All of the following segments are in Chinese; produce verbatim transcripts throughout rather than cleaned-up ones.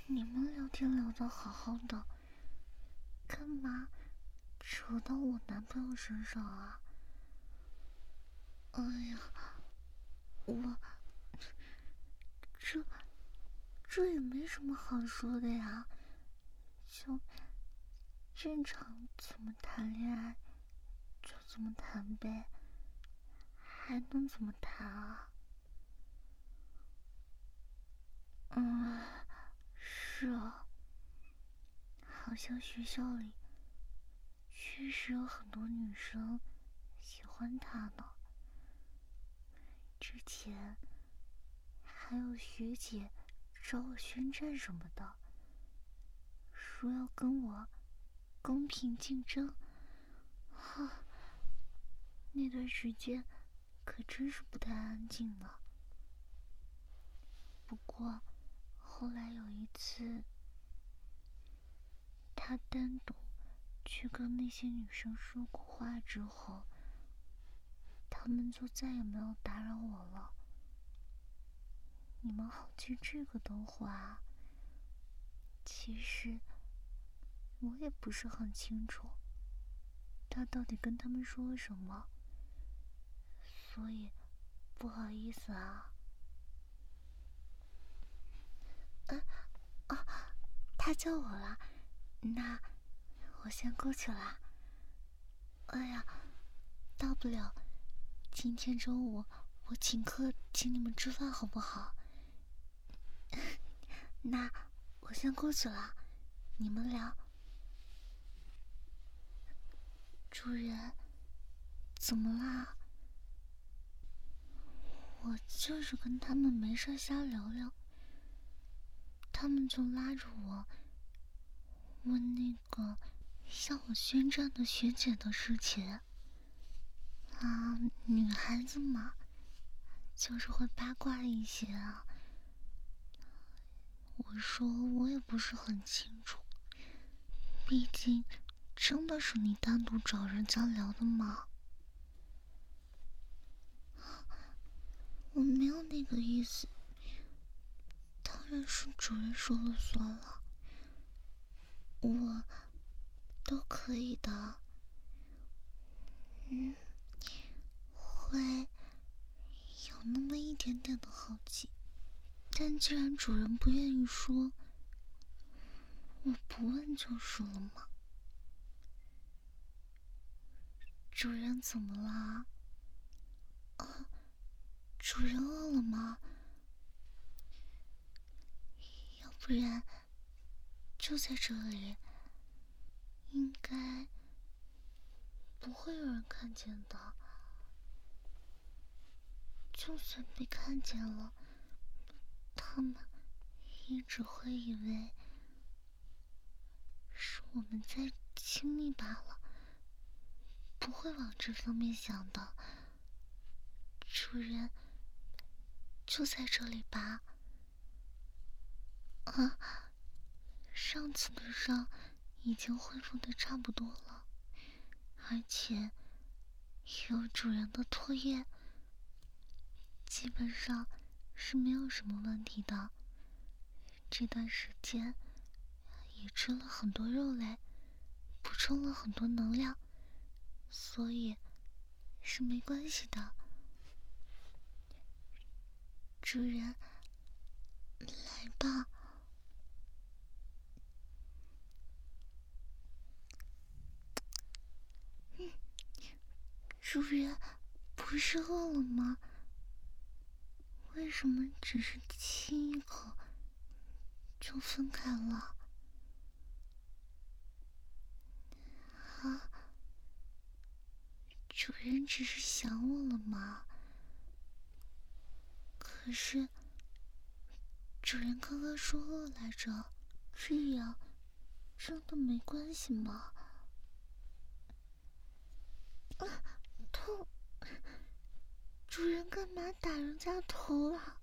你们聊天聊得好好的，干嘛扯到我男朋友身上啊？哎呀，我这这也没什么好说的呀，就正常怎么谈恋爱就怎么谈呗，还能怎么谈啊？嗯，是啊，好像学校里确实有很多女生喜欢他呢。之前还有学姐找我宣战什么的，说要跟我公平竞争。哈，那段时间可真是不太安静呢。不过后来有一次，他单独去跟那些女生说过话之后，他们就再也没有打扰我了。你们好奇这个的话，其实我也不是很清楚他到底跟他们说了什么，所以不好意思啊。啊啊，他叫我了，那我先过去了。哎呀，大不了今天中午我请客请你们吃饭好不好？那我先过去了，你们聊。主人，怎么啦？我就是跟他们没事瞎聊聊，他们就拉着我问那个向我宣战的学姐的事情。啊，女孩子嘛，就是会八卦一些啊。我说我也不是很清楚，毕竟真的是你单独找人家聊的吗？我没有那个意思，当然是主人说了算了，我都可以的。嗯，会有那么一点点的好奇，但既然主人不愿意说，我不问就是了嘛。主人怎么啦？啊，主人饿了吗？要不然就在这里，应该不会有人看见的。就算被看见了，他们也只会以为是我们在亲密罢了，不会往这方面想的。主人就在这里吧。啊，上次的伤已经恢复的差不多了，而且有主人的唾液，基本上是没有什么问题的。这段时间也吃了很多肉类，补充了很多能量，所以是没关系的。主人，来吧。嗯，主人，不是饿了吗？为什么只是亲一口就分开了？啊，主人只是想我了吗？可是主人刚刚说饿来着，这样真的没关系吗？啊，痛！主人干嘛打人家头啊？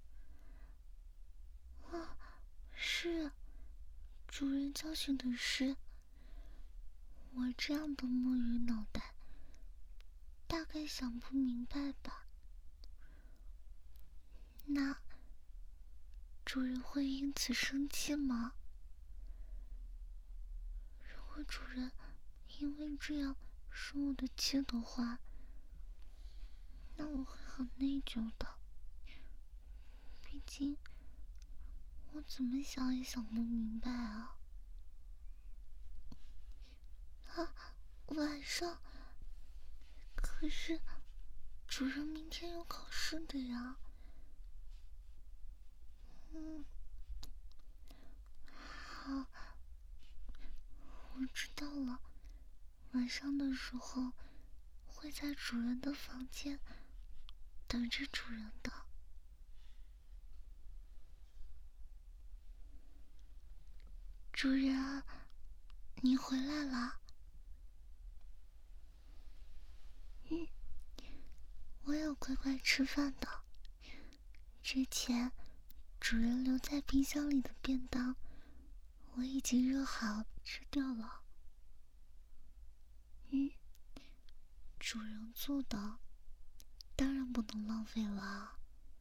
啊，是，主人教训的是我这样的摸鱼脑袋，大概想不明白吧。那主人会因此生气吗？如果主人因为这样生我的气的话，那我会很内疚的。毕竟我怎么想也想不明白啊！啊，晚上，可是主人明天有考试的呀。嗯，好，我知道了。晚上的时候会在主人的房间等着主人的。主人，你回来了。嗯，我有乖乖吃饭的。之前主人留在冰箱里的便当，我已经热好吃掉了。嗯，主人做的，当然不能浪费了。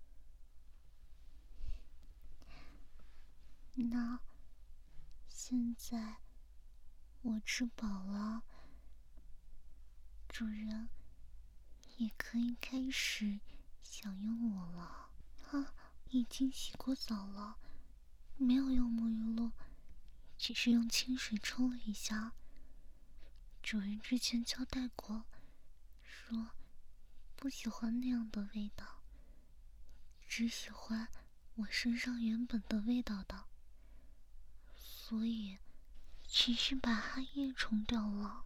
那现在我吃饱了，主人也可以开始享用我了。啊，已经洗过澡了，没有用沐浴露，只是用清水冲了一下。主人之前交代过，说不喜欢那样的味道，只喜欢我身上原本的味道的，所以只是把汗液冲掉了。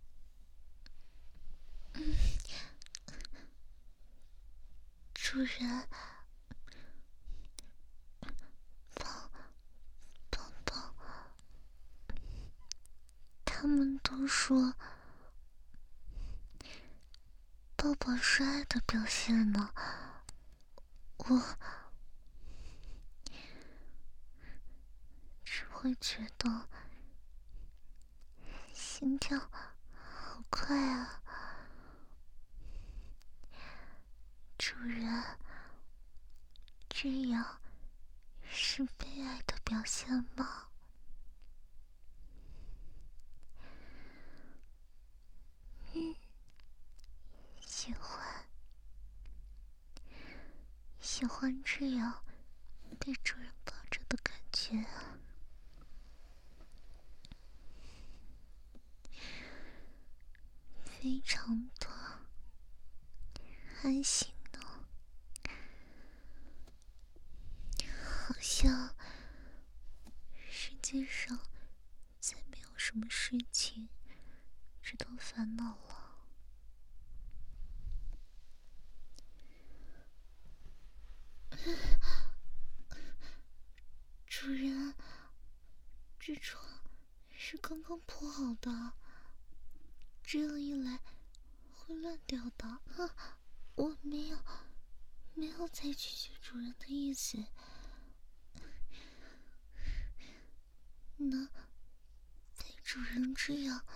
嗯，主人，抱抱抱。他们都说抱抱是爱的表现呢，我只会觉得心跳好快啊。主人，这样是被爱的表现吗？嗯，喜欢，喜欢这样被主人抱着的感觉啊，非常的安心呢，好像世界上再没有什么事情值得烦恼了。主人，这床是刚刚铺好的，这样一来会乱掉的。啊，我没有，没有再拒绝主人的意思。能被主人这样，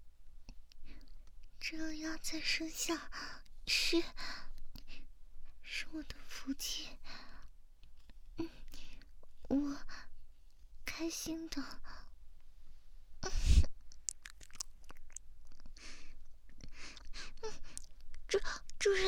这样压在身下，是，是我的福气。嗯，我开心的。主主人，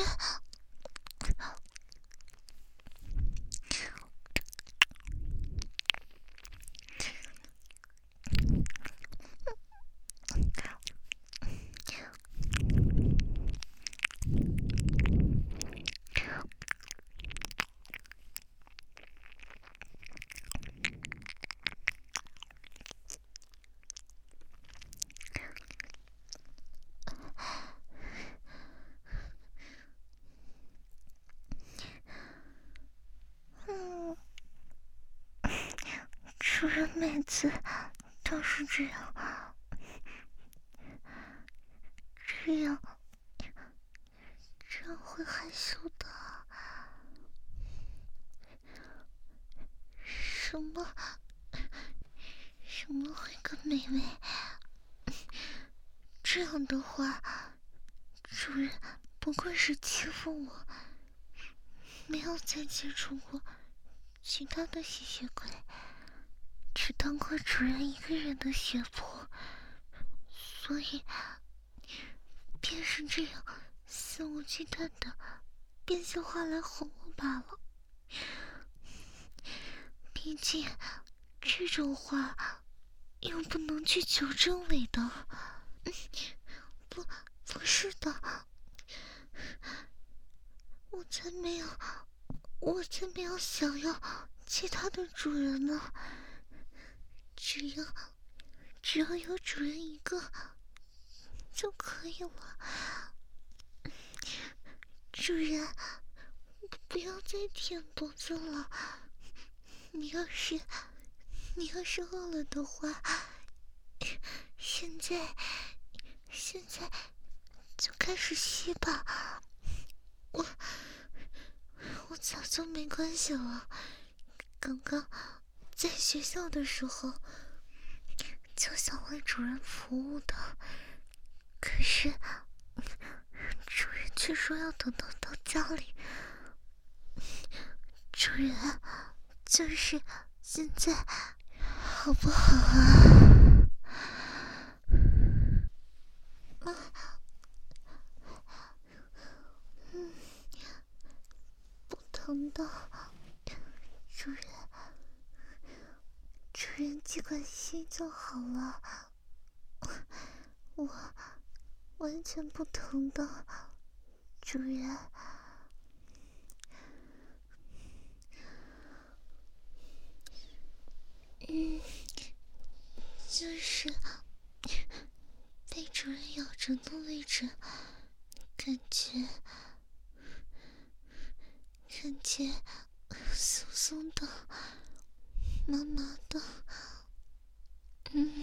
嗯，主人每次都是这样，这样，这样会害羞的。什么？什么会更美味？这样的话，主人不过是欺负我，没有再接触过其他的吸血鬼只当过主人一个人的血泊，所以便是这样肆无忌惮的编些话来哄我罢了。毕竟这种话又不能去求证伪的。不，不是的，我才没有，我才没有想要其他的主人呢。只要，只要有主人一个就可以了。主人，不要再舔脖子了。你要是，你要是饿了的话，现在，现在就开始吸吧。我，我早就没关系了。刚刚在学校的时候就想为主人服务的，可是主人却说要等到到家里。主人，就是现在好不好啊？啊，嗯，不疼的。主人，主人尽管吸就好了，我完全不疼的。主人，嗯，就是被主人咬着的位置，感觉感觉松松的，麻麻的，嗯，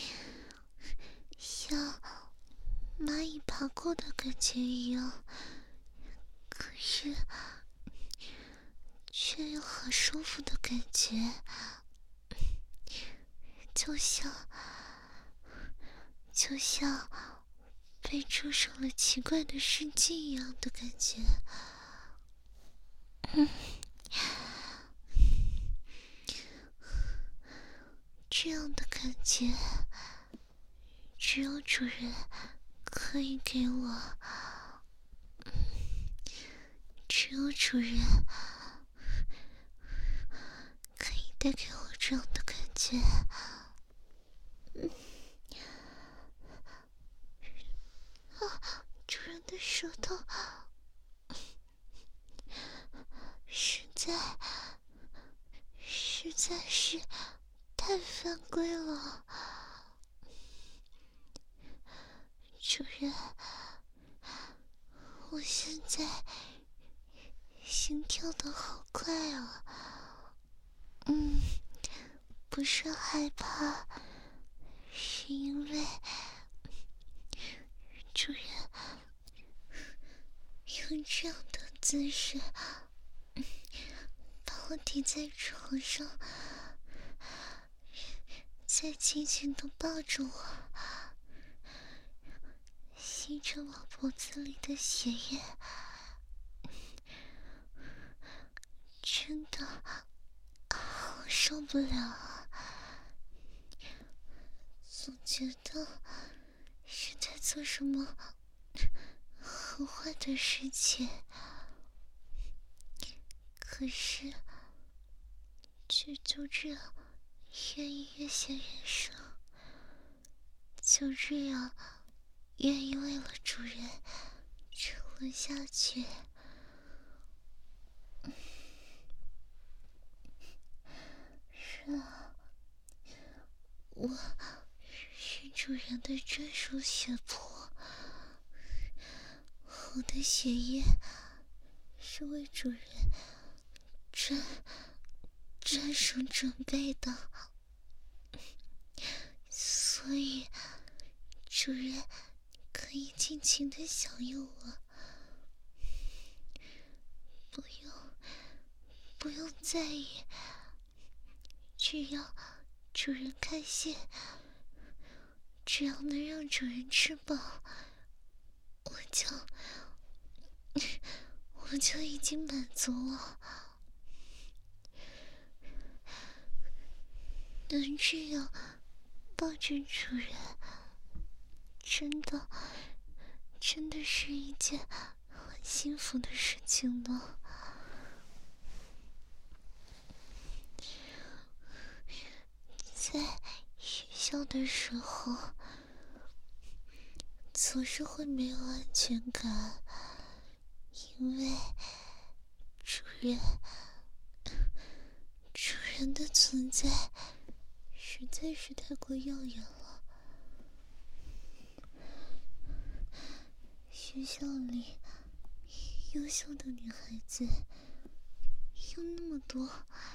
像蚂蚁爬过的感觉一样，可是却又好舒服的感觉，就像就像被注入了奇怪的试剂一样的感觉。嗯，这样的感觉只有主人可以给我，只有主人可以带给我这样的感觉。嗯，啊，主人的舌头实在实在是太犯规了。主人，我现在心跳得好快啊。嗯，不是害怕，是因为主人用这样的姿势把我抵在床上，再紧紧地抱着我，吸着我脖子里的血液，真的好受不了啊！总觉得是在做什么很坏的事情，可是却就这样越医越陷越深，就这样愿意为了主人沉沦下去。是啊，我是主人的专属血泊，我的血液是为主人专专属准备的，所以主人可以尽情地享用我，不用不用在意，只要主人开心，只要能让主人吃饱，我就我就已经满足了。 能这样抱着主人，真的，真的是一件很幸福的事情呢。在学校的时候，总是会没有安全感，因为主人，主人的存在实在是太过耀眼了。学校里优秀的女孩子有那么多，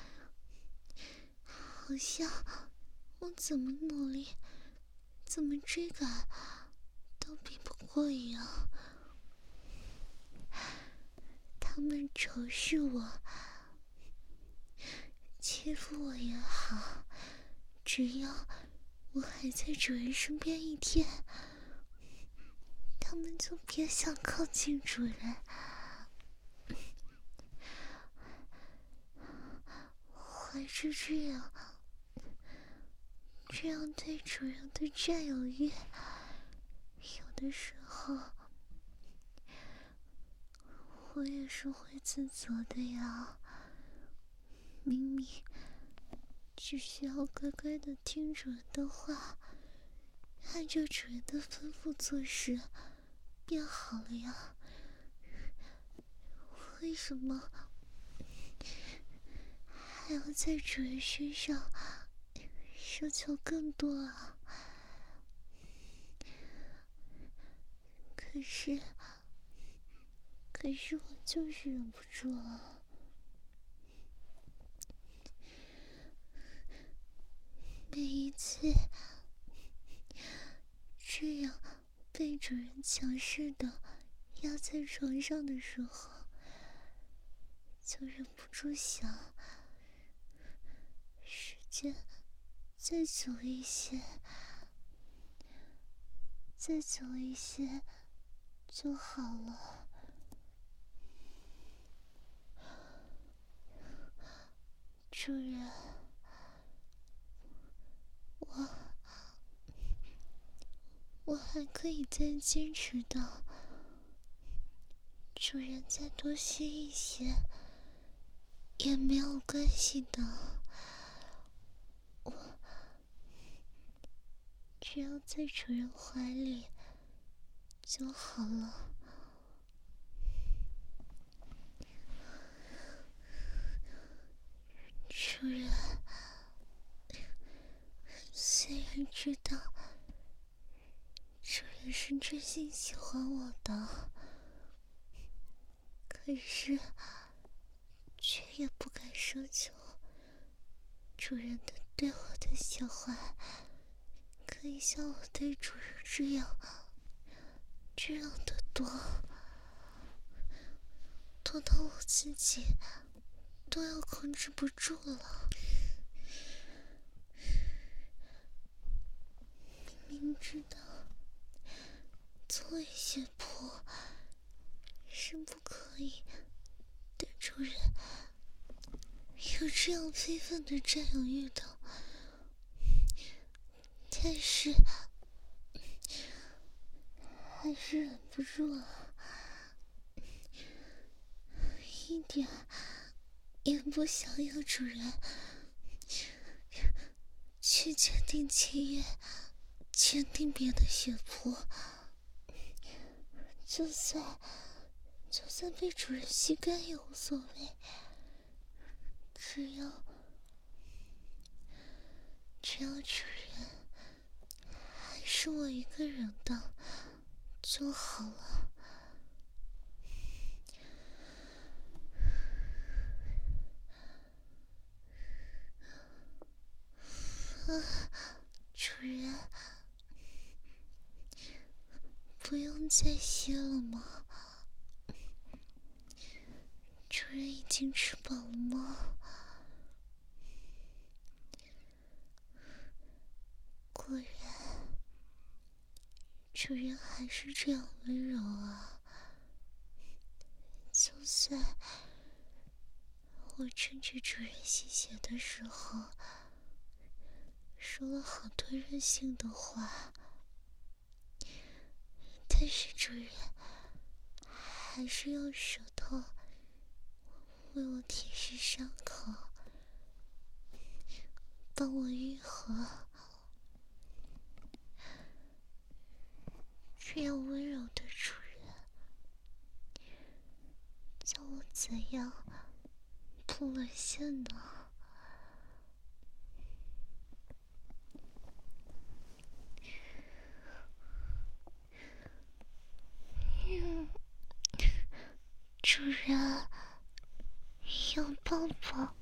好像我怎么努力，怎么追赶，都比不过一样。他们仇视我，欺负我也好，只要我还在主人身边一天，他们就别想靠近主人。还是这样，这样对主人的占有欲，有的时候我也是会自责的呀。明明只需要乖乖的听主人的话，按照主人的吩咐做事便好了呀，为什么还要在主人身上奢求更多啊？可是，可是我就是忍不住啊。每一次这样被主人强势的压在床上的时候，就忍不住想，时间再久一些，再久一些就好了。主人，我我还可以再坚持到主人再多歇一歇也没有关系的。我只要在主人怀里就好了。主人，虽然知道主人是真心喜欢我的，可是却也不敢奢求主人的对我的喜欢可以像我对主人这样这样的多，多到我自己都要控制不住了。明知道作为血婆是不可以对主人有这样非分的占有欲的，但是还是忍不住啊，一点也不想要主人去签订契约，签订别的血婆。就算就算被主人吸干也无所谓，只要只要主人还是我一个人的就好了。啊，主人，不用再歇了吗？主人已经吃饱了吗？果然，主人还是这样温柔啊。就算我趁着主人吸血的时候说了好多任性的话，但是主人还是用舌头为我舔舐伤口，帮我愈合。这样温柔的主人，叫我怎样不沦陷呢？嗯，主人，要抱抱。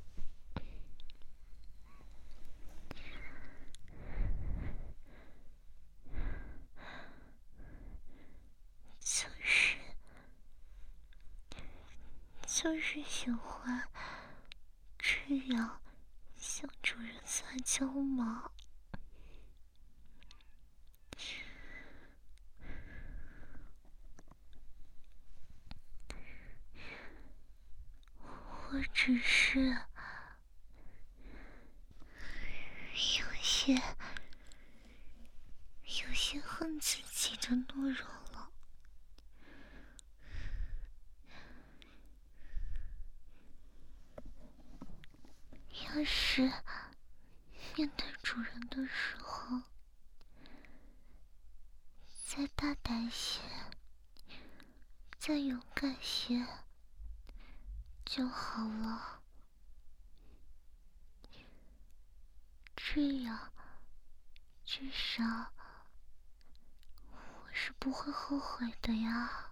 就是就是喜欢这样向主人撒娇嘛。我只是有些有些恨自己的懦弱了。要是面对主人的时候再大胆些，再勇敢些就好了，这样至少我是不会后悔的呀。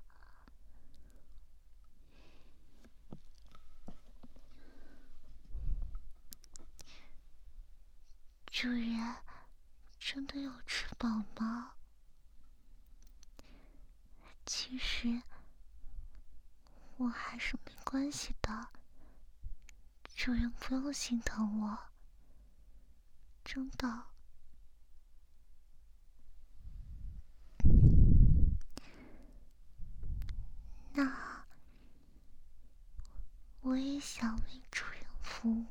主人，真的有吃饱吗？其实我还是没关系的，主人不用心疼我，真的。那我也想为主人服务，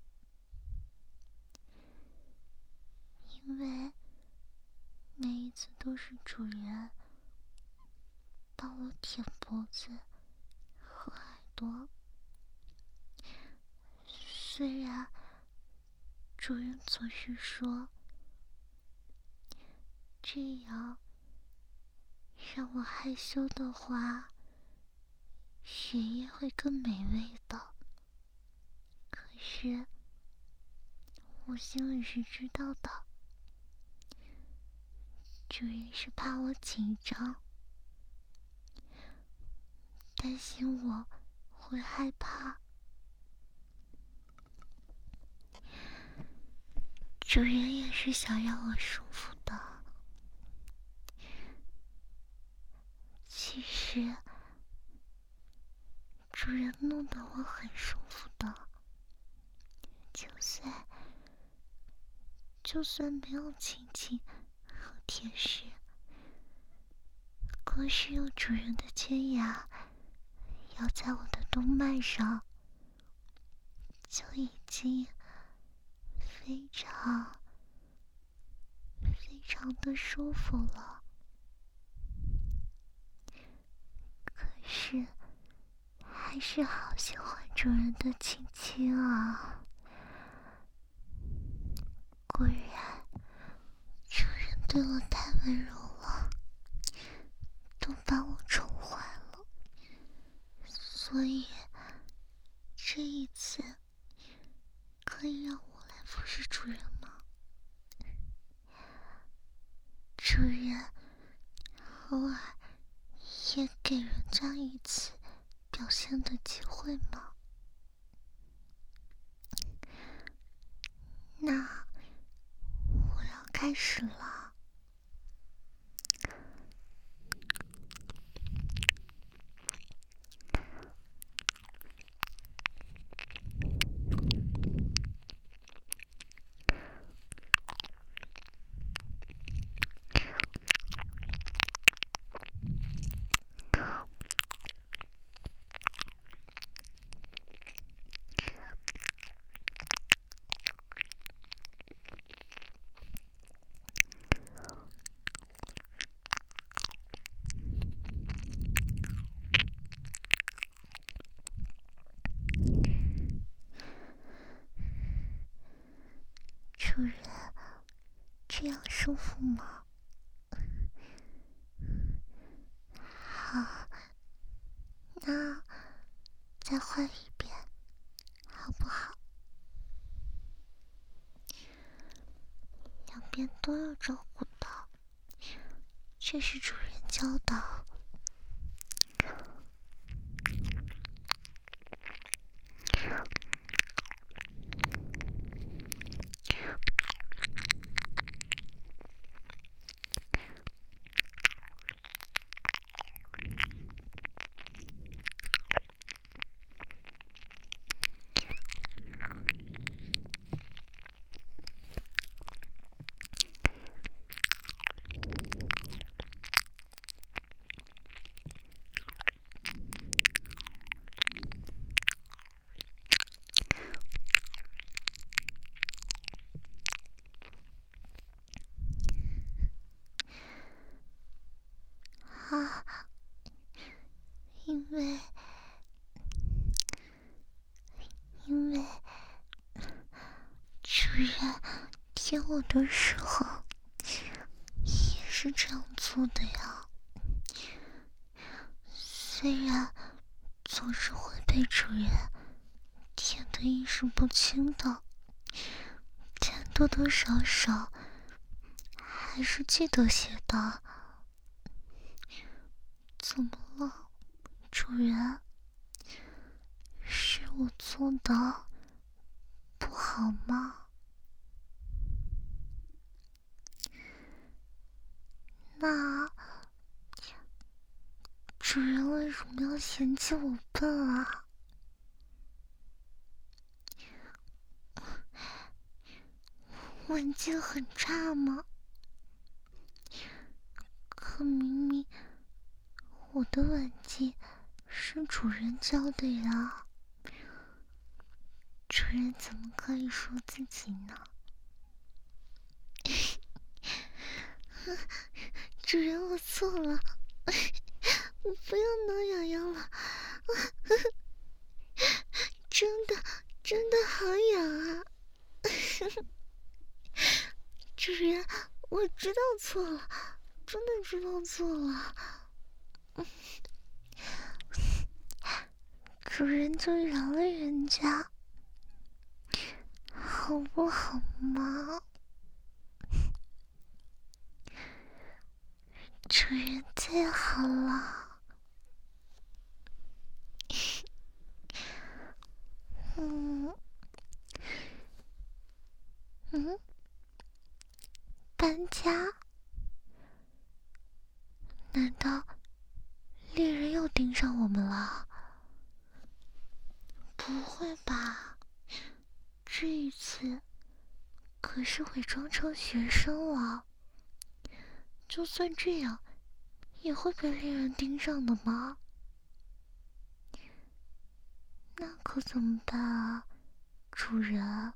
因为每一次都是主人帮我舔脖子和耳朵。虽然主人总是说这样让我害羞的话，血液会更美味的，可是我心里是知道的，主人是怕我紧张，担心我会害怕。主人也是想让我舒服的。其实主人弄得我很舒服的，就算就算没有亲亲和舔舐，光是用主人的尖牙咬在我的动脉上，就已经非常非常的舒服了。可是还是好喜欢主人的亲亲啊。果然主人对我太温柔了，都把我宠坏了。所以这一次可以让我来服侍主人吗？主人偶尔也给人这样一次表现的机会吗？那我要开始了。 主人，这样舒服吗？好，那再换一遍，好不好？两边都要照顾到，这是主人教导。啊，因为因为主人舔我的时候也是这样做的呀。虽然总是会被主人舔得意识不清的，但多多少少还是记得些的。怎么了，主人？是我做的不好吗？那主人为什么要嫌弃我笨啊？文技很差吗？可明明我的吻技是主人教的呀，主人怎么可以说自己呢？主人，我错了，我不要挠痒痒了，真的真的好痒啊！主人，我知道错了，真的知道错了。主人就饶了人家，好不好嘛？主人最好了。嗯嗯，搬家？难道猎人又盯上我们了？不会吧，这一次可是伪装成学生了，就算这样也会被猎人盯上的吗？那可怎么办啊，主人？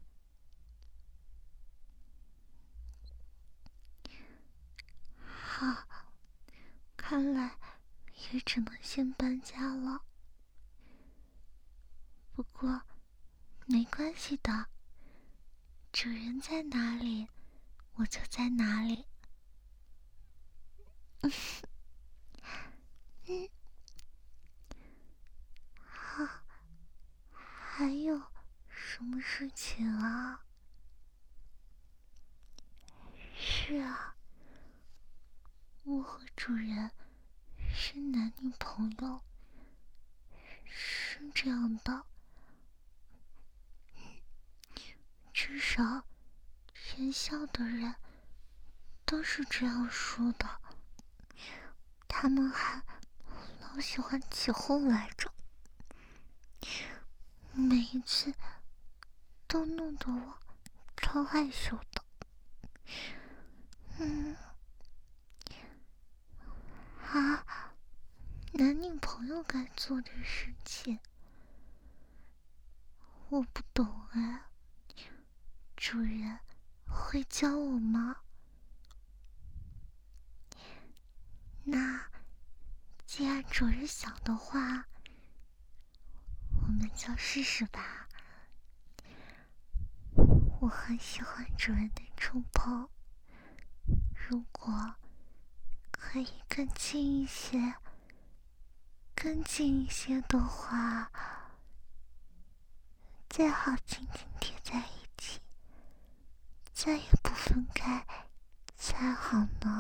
好，看来也只能先搬家了。不过没关系的，主人在哪里，我就在哪里。嗯，好，还有什么事情啊？是啊，我和主人是男女朋友，是这样的。至少全校的人都是这样说的，他们还老喜欢起哄来着，每一次都弄得我超害羞的。嗯，啊，男女朋友该做的事情，我不懂哎，主人会教我吗？那既然主人想的话，我们就试试吧。 我很喜欢主人的触碰，如果可以更近一些，更近一些的话，最好紧紧贴在一起，再也不分开才好呢。